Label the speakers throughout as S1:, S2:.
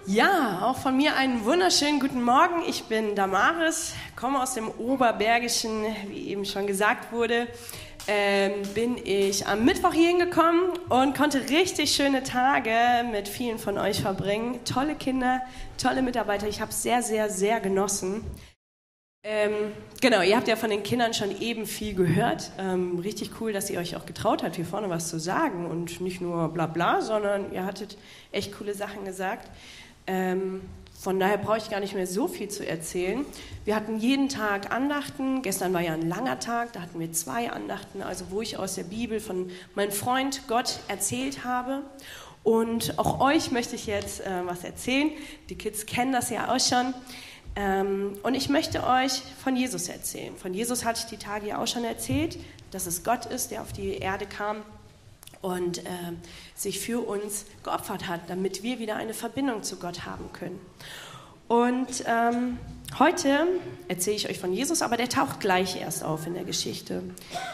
S1: Ja, auch von mir einen wunderschönen guten Morgen. Ich bin Damaris, komme aus dem Oberbergischen, wie eben schon gesagt wurde. Bin ich am Mittwoch hier hingekommen und konnte richtig schöne Tage mit vielen von euch verbringen. Tolle Kinder, tolle Mitarbeiter. Ich habe es sehr, sehr, sehr genossen. Genau, ihr habt ja von den Kindern schon eben viel gehört. Richtig cool, dass ihr euch auch getraut habt, hier vorne was zu sagen und nicht nur bla bla, sondern ihr hattet echt coole Sachen gesagt. Von daher brauche ich gar nicht mehr so viel zu erzählen. Wir hatten jeden Tag Andachten. Gestern war ja ein langer Tag, da hatten wir 2 Andachten, also wo ich aus der Bibel von meinem Freund Gott erzählt habe. Und auch euch möchte ich jetzt was erzählen. Die Kids kennen das ja auch schon. Und ich möchte euch von Jesus erzählen. Von Jesus hatte ich die Tage ja auch schon erzählt, dass es Gott ist, der auf die Erde kam und sich für uns geopfert hat, damit wir wieder eine Verbindung zu Gott haben können. Und heute erzähle ich euch von Jesus, aber der taucht gleich erst auf in der Geschichte.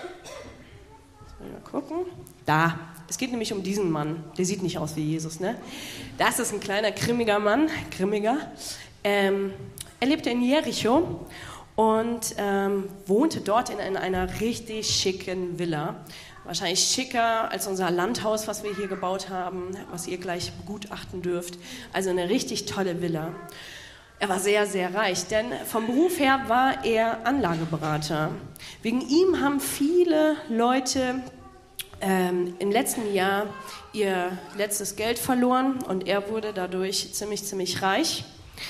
S1: Mal gucken. Da. Es geht nämlich um diesen Mann. Der sieht nicht aus wie Jesus, ne? Das ist ein kleiner, grimmiger Mann. Er lebte in Jericho und wohnte dort in einer richtig schicken Villa. Wahrscheinlich schicker als unser Landhaus, was wir hier gebaut haben, was ihr gleich begutachten dürft. Also eine richtig tolle Villa. Er war sehr, sehr reich, denn vom Beruf her war er Anlageberater. Wegen ihm haben viele Leute im letzten Jahr ihr letztes Geld verloren und er wurde dadurch ziemlich, ziemlich reich.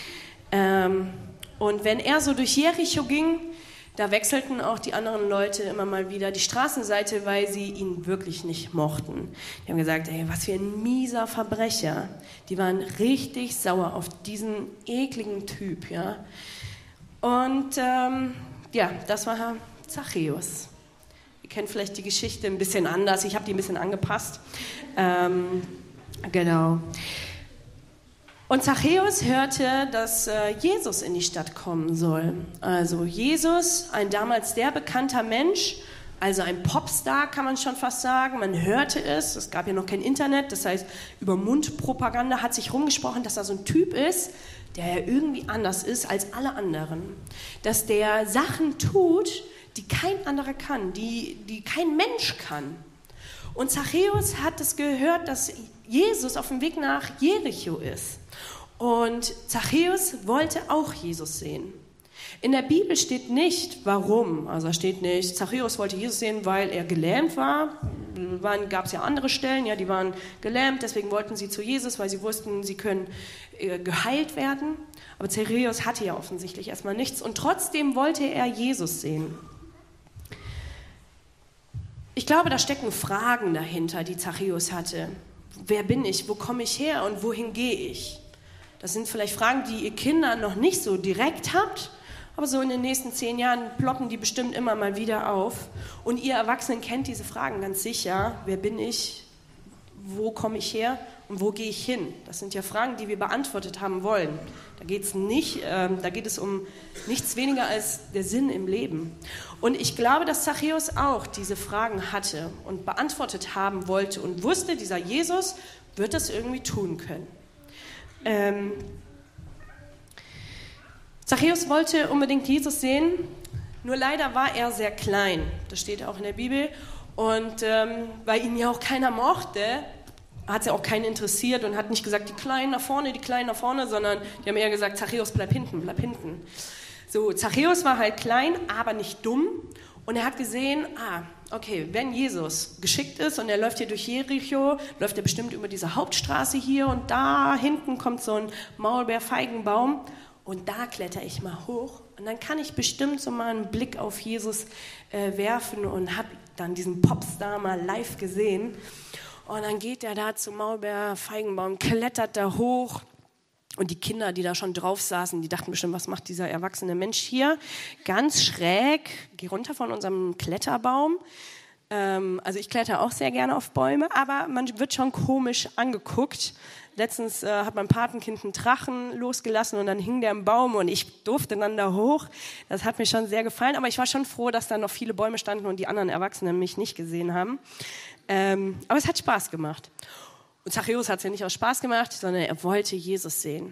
S1: Und wenn er so durch Jericho ging, da wechselten auch die anderen Leute immer mal wieder die Straßenseite, weil sie ihn wirklich nicht mochten. Die haben gesagt, ey, was für ein mieser Verbrecher. Die waren richtig sauer auf diesen ekligen Typ, ja. Und ja, das war Zachäus. Ihr kennt vielleicht die Geschichte ein bisschen anders. Ich habe die ein bisschen angepasst. Genau. Und Zachäus hörte, dass Jesus in die Stadt kommen soll. Also Jesus, ein damals sehr bekannter Mensch, also ein Popstar kann man schon fast sagen. Man hörte es gab ja noch kein Internet, das heißt über Mundpropaganda hat sich rumgesprochen, dass da so ein Typ ist, der ja irgendwie anders ist als alle anderen. Dass der Sachen tut, die kein anderer kann, die kein Mensch kann. Und Zachäus hat es gehört, dass Jesus auf dem Weg nach Jericho ist. Und Zachäus wollte auch Jesus sehen. In der Bibel steht nicht, warum. Also steht nicht, Zachäus wollte Jesus sehen, weil er gelähmt war. Gab es ja andere Stellen, ja, die waren gelähmt, deswegen wollten sie zu Jesus, weil sie wussten, sie können geheilt werden. Aber Zachäus hatte ja offensichtlich erstmal nichts und trotzdem wollte er Jesus sehen. Ich glaube, da stecken Fragen dahinter, die Zachäus hatte. Wer bin ich? Wo komme ich her? Und wohin gehe ich? Das sind vielleicht Fragen, die ihr Kinder noch nicht so direkt habt, aber so in den nächsten 10 Jahren ploppen die bestimmt immer mal wieder auf. Und ihr Erwachsenen kennt diese Fragen ganz sicher. Wer bin ich? Wo komme ich her? Und wo gehe ich hin? Das sind ja Fragen, die wir beantwortet haben wollen. Da geht es um nichts weniger als der Sinn im Leben. Und ich glaube, dass Zachäus auch diese Fragen hatte und beantwortet haben wollte und wusste, dieser Jesus wird das irgendwie tun können. Zachäus wollte unbedingt Jesus sehen, nur leider war er sehr klein. Das steht auch in der Bibel. Und weil ihn ja auch keiner mochte, hat es ja auch keinen interessiert und hat nicht gesagt, die Kleinen nach vorne, sondern die haben eher gesagt, Zachäus, bleib hinten. So, Zachäus war halt klein, aber nicht dumm. Und er hat gesehen, okay, wenn Jesus geschickt ist und er läuft hier durch Jericho, läuft er bestimmt über diese Hauptstraße hier und da hinten kommt so ein Maulbeerfeigenbaum und da kletter ich mal hoch und dann kann ich bestimmt so mal einen Blick auf Jesus werfen und habe dann diesen Popstar mal live gesehen. Und dann geht er da zum Maulbeerfeigenbaum, klettert da hoch. Und die Kinder, die da schon drauf saßen, die dachten bestimmt, was macht dieser erwachsene Mensch hier? Ganz schräg, geh runter von unserem Kletterbaum. Also ich kletter auch sehr gerne auf Bäume, aber man wird schon komisch angeguckt. Letztens hat mein Patenkind einen Drachen losgelassen und dann hing der im Baum und ich durfte dann da hoch. Das hat mir schon sehr gefallen, aber ich war schon froh, dass da noch viele Bäume standen und die anderen Erwachsenen mich nicht gesehen haben. Aber es hat Spaß gemacht. Und Zachäus hat es ja nicht aus Spaß gemacht, sondern er wollte Jesus sehen.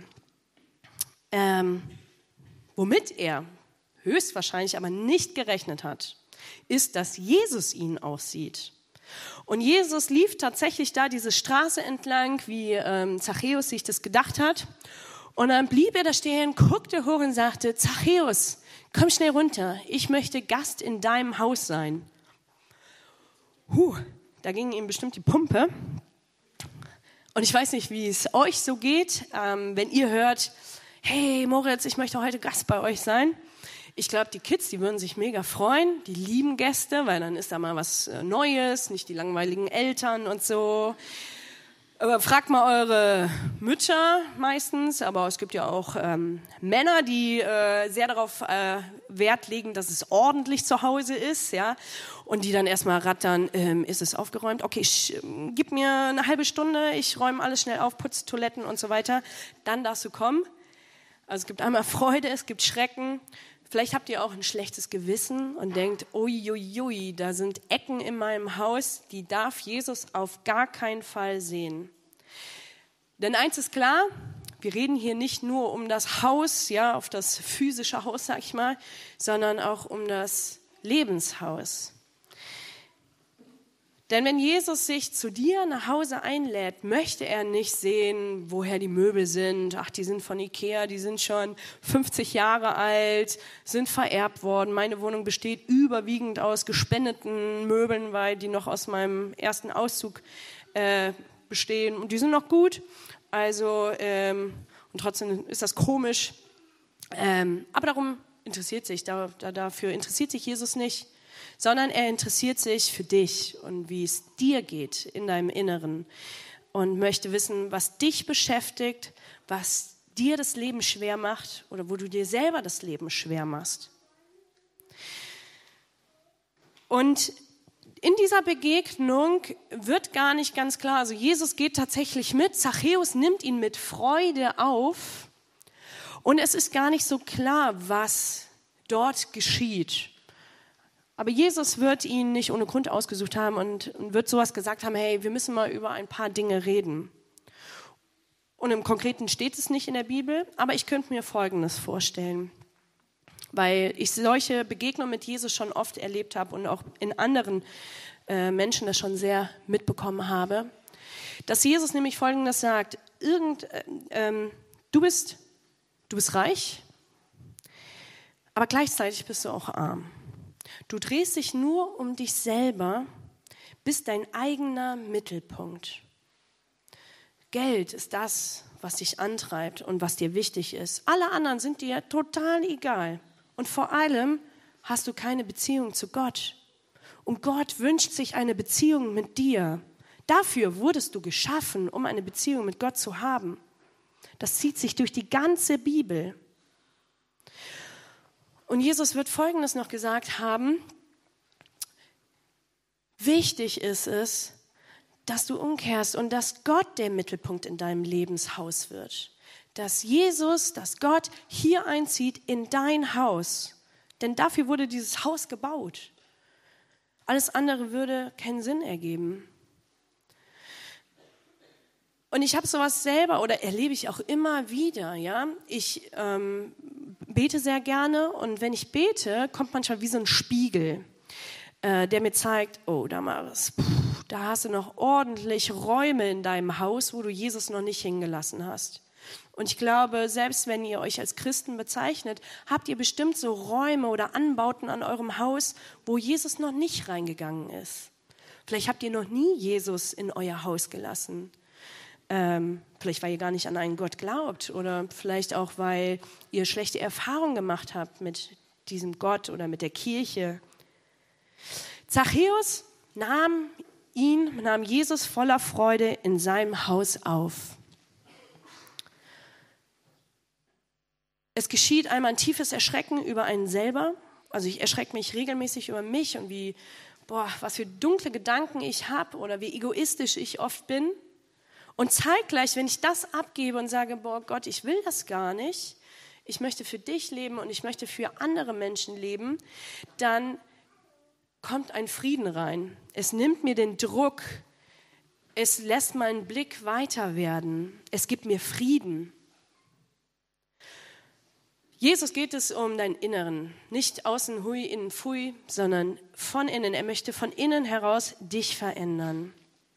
S1: Womit er höchstwahrscheinlich aber nicht gerechnet hat, ist, dass Jesus ihn auch sieht. Und Jesus lief tatsächlich da diese Straße entlang, wie Zachäus sich das gedacht hat. Und dann blieb er da stehen, guckte hoch und sagte, Zachäus, komm schnell runter, ich möchte Gast in deinem Haus sein. Da ging ihm bestimmt die Pumpe. Und ich weiß nicht, wie es euch so geht, wenn ihr hört, hey Moritz, ich möchte heute Gast bei euch sein. Ich glaube, die Kids, die würden sich mega freuen, die lieben Gäste, weil dann ist da mal was Neues, nicht die langweiligen Eltern und so. Aber fragt mal eure Mütter meistens, aber es gibt ja auch Männer, die sehr darauf Wert legen, dass es ordentlich zu Hause ist, ja, und die dann erstmal rattern, ist es aufgeräumt? Okay, gib mir eine halbe Stunde, ich räume alles schnell auf, putze Toiletten und so weiter, dann darfst du kommen. Also es gibt einmal Freude, es gibt Schrecken. Vielleicht habt ihr auch ein schlechtes Gewissen und denkt, uiuiui, da sind Ecken in meinem Haus, die darf Jesus auf gar keinen Fall sehen. Denn eins ist klar, wir reden hier nicht nur um das Haus, ja, auf das physische Haus, sag ich mal, sondern auch um das Lebenshaus. Denn wenn Jesus sich zu dir nach Hause einlädt, möchte er nicht sehen, woher die Möbel sind. Ach, die sind von Ikea, die sind schon 50 Jahre alt, sind vererbt worden. Meine Wohnung besteht überwiegend aus gespendeten Möbeln, weil die noch aus meinem ersten Auszug bestehen. Und die sind noch gut. Also, und trotzdem ist das komisch. Aber dafür interessiert sich Jesus nicht. Sondern er interessiert sich für dich und wie es dir geht in deinem Inneren und möchte wissen, was dich beschäftigt, was dir das Leben schwer macht oder wo du dir selber das Leben schwer machst. Und in dieser Begegnung wird gar nicht ganz klar, also Jesus geht tatsächlich mit, Zachäus nimmt ihn mit Freude auf und es ist gar nicht so klar, was dort geschieht. Aber Jesus wird ihn nicht ohne Grund ausgesucht haben und wird sowas gesagt haben, hey, wir müssen mal über ein paar Dinge reden. Und im Konkreten steht es nicht in der Bibel, aber ich könnte mir Folgendes vorstellen, weil ich solche Begegnungen mit Jesus schon oft erlebt habe und auch in anderen Menschen das schon sehr mitbekommen habe, dass Jesus nämlich Folgendes sagt, du bist reich, aber gleichzeitig bist du auch arm. Du drehst dich nur um dich selber, bist dein eigener Mittelpunkt. Geld ist das, was dich antreibt und was dir wichtig ist. Alle anderen sind dir total egal. Und vor allem hast du keine Beziehung zu Gott. Und Gott wünscht sich eine Beziehung mit dir. Dafür wurdest du geschaffen, um eine Beziehung mit Gott zu haben. Das zieht sich durch die ganze Bibel. Und Jesus wird Folgendes noch gesagt haben. Wichtig ist es, dass du umkehrst und dass Gott der Mittelpunkt in deinem Lebenshaus wird. Dass Gott hier einzieht in dein Haus. Denn dafür wurde dieses Haus gebaut. Alles andere würde keinen Sinn ergeben. Und ich habe sowas selber oder erlebe ich auch immer wieder. Ja? Ich bete sehr gerne und wenn ich bete, kommt manchmal wie so ein Spiegel, der mir zeigt, oh Damaris, da hast du noch ordentlich Räume in deinem Haus, wo du Jesus noch nicht hingelassen hast. Und ich glaube, selbst wenn ihr euch als Christen bezeichnet, habt ihr bestimmt so Räume oder Anbauten an eurem Haus, wo Jesus noch nicht reingegangen ist. Vielleicht habt ihr noch nie Jesus in euer Haus gelassen. Vielleicht, weil ihr gar nicht an einen Gott glaubt oder vielleicht auch, weil ihr schlechte Erfahrungen gemacht habt mit diesem Gott oder mit der Kirche. Zachäus nahm Jesus voller Freude in seinem Haus auf. Es geschieht einmal ein tiefes Erschrecken über einen selber. Also ich erschrecke mich regelmäßig über mich und was für dunkle Gedanken ich habe oder wie egoistisch ich oft bin. Und zeitgleich, wenn ich das abgebe und sage, Gott, ich will das gar nicht, ich möchte für dich leben und ich möchte für andere Menschen leben, dann kommt ein Frieden rein. Es nimmt mir den Druck, Es lässt meinen Blick weiter werden. Es gibt mir Frieden. Jesus geht es um dein Inneren. Nicht außen hui, innen pfui, sondern von innen. Er möchte von innen heraus dich verändern.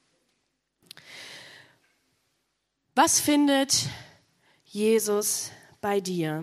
S1: Was findet Jesus bei dir?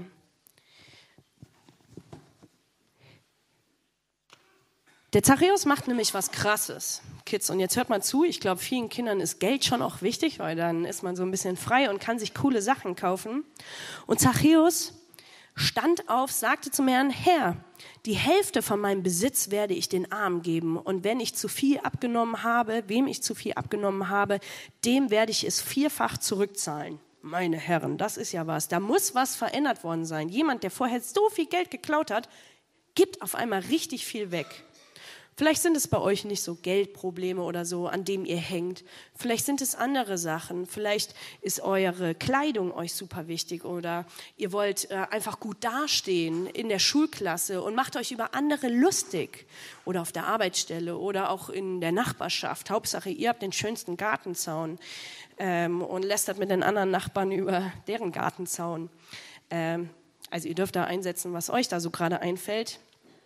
S1: Der Zachäus macht nämlich was Krasses, Kids. Und jetzt hört mal zu, ich glaube, vielen Kindern ist Geld schon auch wichtig, weil dann ist man so ein bisschen frei und kann sich coole Sachen kaufen. Und Zachäus stand auf, sagte zum Herrn: Herr, die Hälfte von meinem Besitz werde ich den Armen geben. Und wenn ich zu viel abgenommen habe, wem ich zu viel abgenommen habe, dem werde ich es 4-fach zurückzahlen. Meine Herren, das ist ja was. Da muss was verändert worden sein. Jemand, der vorher so viel Geld geklaut hat, gibt auf einmal richtig viel weg. Vielleicht sind es bei euch nicht so Geldprobleme oder so, an dem ihr hängt. Vielleicht sind es andere Sachen. Vielleicht ist eure Kleidung euch super wichtig oder ihr wollt einfach gut dastehen in der Schulklasse und macht euch über andere lustig oder auf der Arbeitsstelle oder auch in der Nachbarschaft. Hauptsache, ihr habt den schönsten Gartenzaun und lästert mit den anderen Nachbarn über deren Gartenzaun. Also ihr dürft da einsetzen, was euch da so gerade einfällt.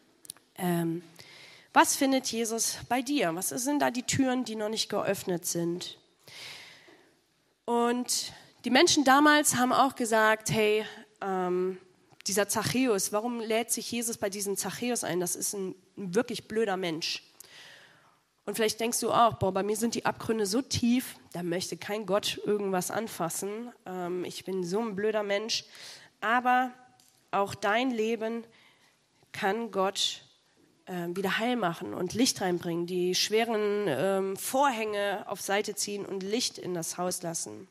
S1: Was findet Jesus bei dir? Was sind da die Türen, die noch nicht geöffnet sind? Und die Menschen damals haben auch gesagt, hey, dieser Zachäus, warum lädt sich Jesus bei diesem Zachäus ein? Das ist ein wirklich blöder Mensch. Und vielleicht denkst du auch, boah, bei mir sind die Abgründe so tief, da möchte kein Gott irgendwas anfassen. Ich bin so ein blöder Mensch. Aber auch dein Leben kann Gott wieder heil machen und Licht reinbringen, die schweren Vorhänge auf Seite ziehen und Licht in das Haus lassen.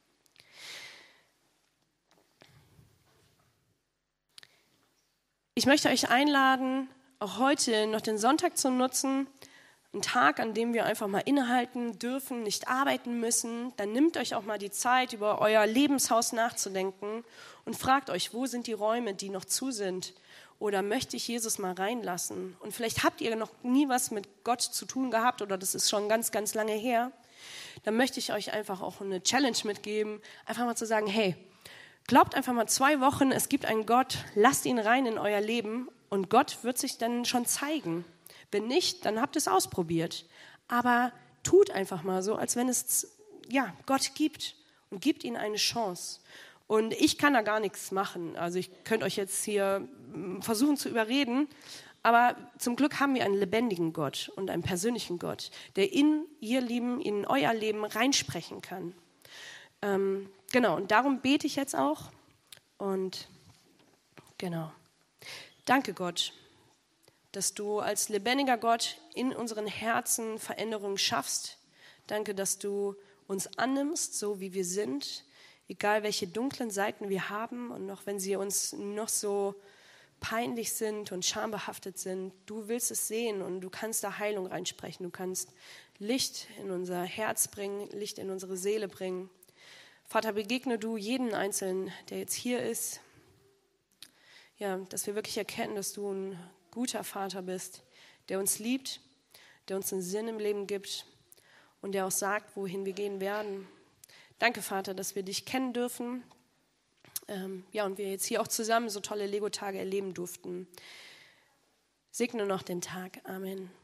S1: Ich möchte euch einladen, auch heute noch den Sonntag zu nutzen, ein Tag, an dem wir einfach mal innehalten dürfen, nicht arbeiten müssen. Dann nehmt euch auch mal die Zeit, über euer Lebenshaus nachzudenken und fragt euch, wo sind die Räume, die noch zu sind? Oder möchte ich Jesus mal reinlassen? Und vielleicht habt ihr noch nie was mit Gott zu tun gehabt oder das ist schon ganz, ganz lange her. Dann möchte ich euch einfach auch eine Challenge mitgeben, einfach mal zu sagen, hey, glaubt einfach mal 2 Wochen, es gibt einen Gott, lasst ihn rein in euer Leben und Gott wird sich dann schon zeigen. Wenn nicht, dann habt ihr es ausprobiert. Aber tut einfach mal so, als wenn es Gott gibt und gebt ihm eine Chance. Und ich kann da gar nichts machen. Also ich könnte euch jetzt hier versuchen zu überreden, aber zum Glück haben wir einen lebendigen Gott und einen persönlichen Gott, der in ihr Leben, in euer Leben reinsprechen kann. Genau, und darum bete ich jetzt auch. Und genau, danke Gott, dass du als lebendiger Gott in unseren Herzen Veränderungen schaffst. Danke, dass du uns annimmst, so wie wir sind, egal welche dunklen Seiten wir haben und auch wenn sie uns noch so peinlich sind und schambehaftet sind, du willst es sehen und du kannst da Heilung reinsprechen. Du kannst Licht in unser Herz bringen, Licht in unsere Seele bringen. Vater, begegne du jeden Einzelnen, der jetzt hier ist. Ja, dass wir wirklich erkennen, dass du ein guter Vater bist, der uns liebt, der uns einen Sinn im Leben gibt und der auch sagt, wohin wir gehen werden. Danke, Vater, dass wir dich kennen dürfen. Und wir jetzt hier auch zusammen so tolle Lego-Tage erleben durften. Segne noch den Tag. Amen.